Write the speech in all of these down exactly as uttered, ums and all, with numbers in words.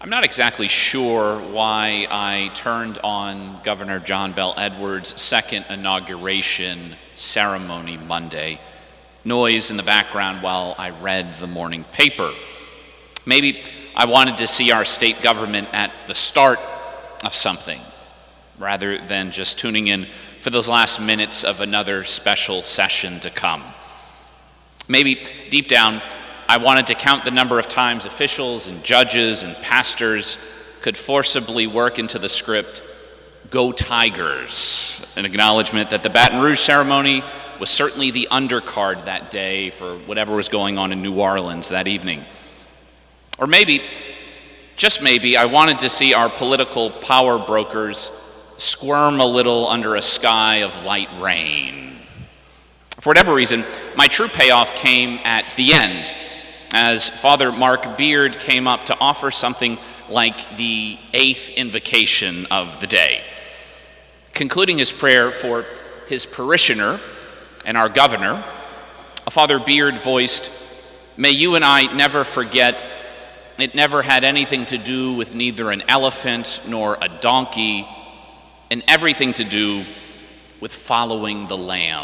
I'm not exactly sure why I turned on Governor John Bel Edwards' second inauguration ceremony Monday. Noise in the background while I read the morning paper. Maybe I wanted to see our state government at the start of something, rather than just tuning in for those last minutes of another special session to come. Maybe deep down, I wanted to count the number of times officials and judges and pastors could forcibly work into the script, "Go Tigers," an acknowledgement that the Baton Rouge ceremony was certainly the undercard that day for whatever was going on in New Orleans that evening. Or maybe, just maybe, I wanted to see our political power brokers squirm a little under a sky of light rain. For whatever reason, my true payoff came at the end, as Father Mark Beard came up to offer something like the eighth invocation of the day. Concluding his prayer for his parishioner and our governor, Father Beard voiced, "May you and I never forget it never had anything to do with neither an elephant nor a donkey, and everything to do with following the Lamb."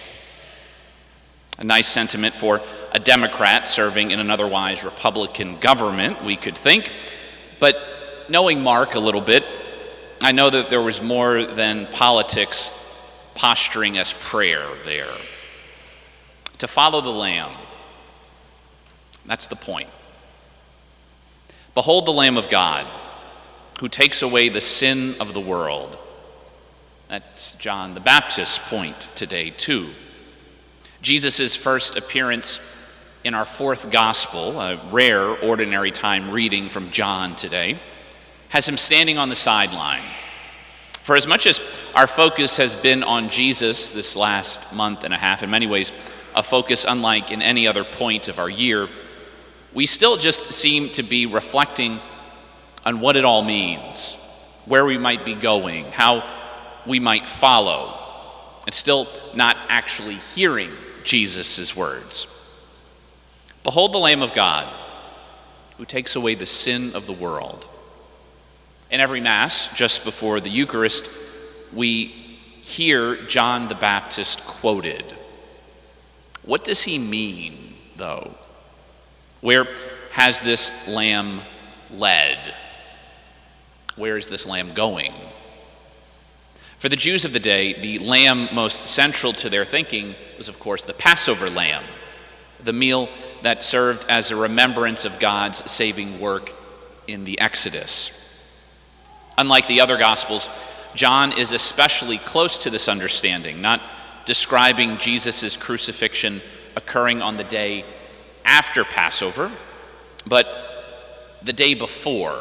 A nice sentiment for a Democrat serving in an otherwise Republican government, we could think. But knowing Mark a little bit, I know that there was more than politics posturing as prayer there. To follow the Lamb, that's the point. Behold the Lamb of God, who takes away the sin of the world. That's John the Baptist's point today, too. Jesus' first appearance in our fourth gospel, a rare ordinary time reading from John today, has him standing on the sideline. For as much as our focus has been on Jesus this last month and a half, in many ways a focus unlike in any other point of our year, we still just seem to be reflecting on what it all means, where we might be going, how we might follow, and still not actually hearing Jesus' words. Behold the Lamb of God, who takes away the sin of the world. In every Mass, just before the Eucharist, we hear John the Baptist quoted. What does he mean, though? Where has this lamb led? Where is this lamb going? For the Jews of the day, the lamb most central to their thinking was, of course, the Passover lamb, the meal that served as a remembrance of God's saving work in the Exodus. Unlike the other Gospels, John is especially close to this understanding, not describing Jesus' crucifixion occurring on the day after Passover, but the day before,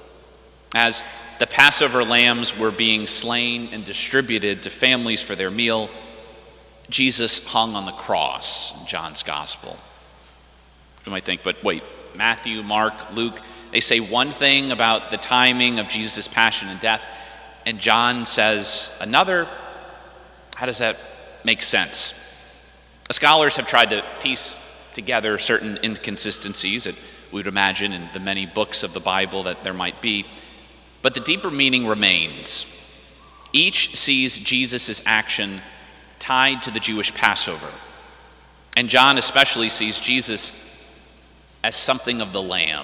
as the Passover lambs were being slain and distributed to families for their meal. Jesus hung on the cross in John's Gospel. You might think, but wait, Matthew, Mark, Luke, they say one thing about the timing of Jesus' passion and death, and John says another. How does that make sense? Scholars have tried to piece together certain inconsistencies that we would imagine in the many books of the Bible that there might be, but the deeper meaning remains. Each sees Jesus' action tied to the Jewish Passover, and John especially sees Jesus as something of the lamb.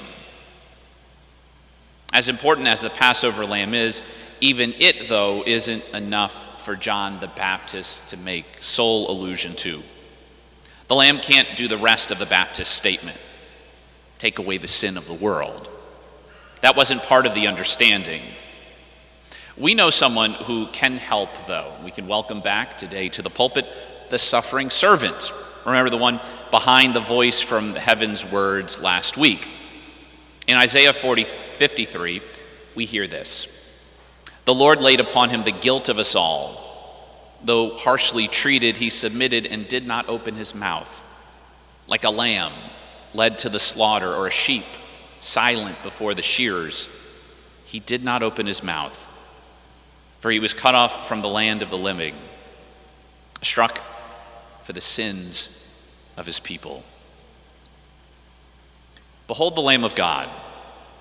As important as the Passover lamb is, even it, though, isn't enough for John the Baptist to make sole allusion to. The lamb can't do the rest of the Baptist statement, take away the sin of the world. That wasn't part of the understanding. We know someone who can help, though. We can welcome back today to the pulpit the suffering servant. Remember the one behind the voice from heaven's words last week. In Isaiah forty, fifty-three, we hear this. The Lord laid upon him the guilt of us all. Though harshly treated, he submitted and did not open his mouth. Like a lamb led to the slaughter, or a sheep silent before the shearers, he did not open his mouth. For he was cut off from the land of the living, struck for the sins of his people. Behold the Lamb of God,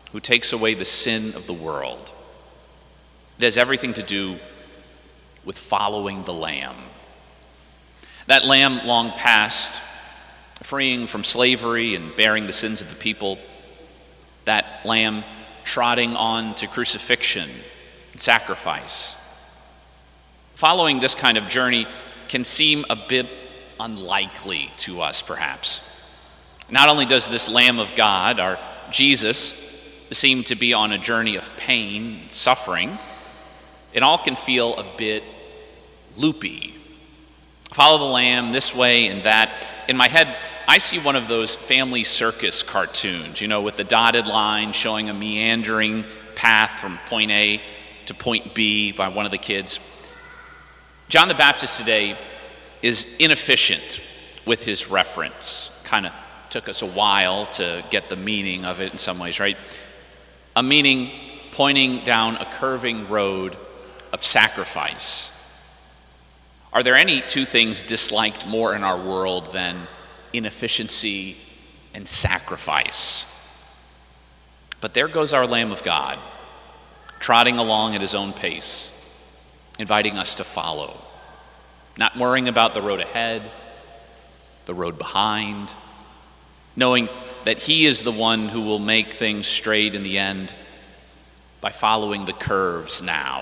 who takes away the sin of the world. It has everything to do with following the Lamb. That Lamb long past, freeing from slavery and bearing the sins of the people. That Lamb trotting on to crucifixion and sacrifice. Following this kind of journey can seem a bit unlikely to us, perhaps. Not only does this Lamb of God, our Jesus, seem to be on a journey of pain and suffering, it all can feel a bit loopy. Follow the Lamb this way and that. In my head, I see one of those family circus cartoons, you know, with the dotted line showing a meandering path from point A to point B by one of the kids. John the Baptist today is inefficient with his reference. Kind of took us a while to get the meaning of it in some ways, right? A meaning pointing down a curving road of sacrifice. Are there any two things disliked more in our world than inefficiency and sacrifice? But there goes our Lamb of God, trotting along at his own pace, inviting us to follow, not worrying about the road ahead, the road behind, knowing that he is the one who will make things straight in the end by following the curves now.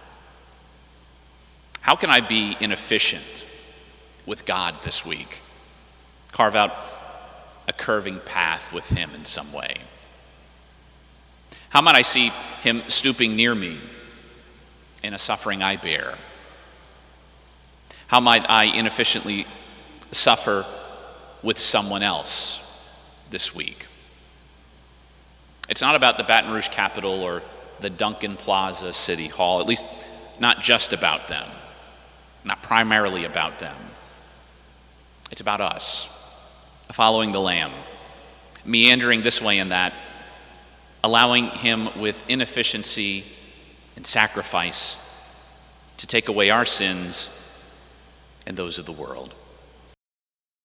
How can I be inefficient with God this week? Carve out a curving path with him in some way. How might I see him stooping near me in a suffering I bear? How might I inefficiently suffer with someone else this week? It's not about the Baton Rouge Capitol or the Duncan Plaza City Hall, at least not just about them, not primarily about them. It's about us, following the Lamb, meandering this way and that, allowing him with inefficiency and sacrifice to take away our sins and those of the world.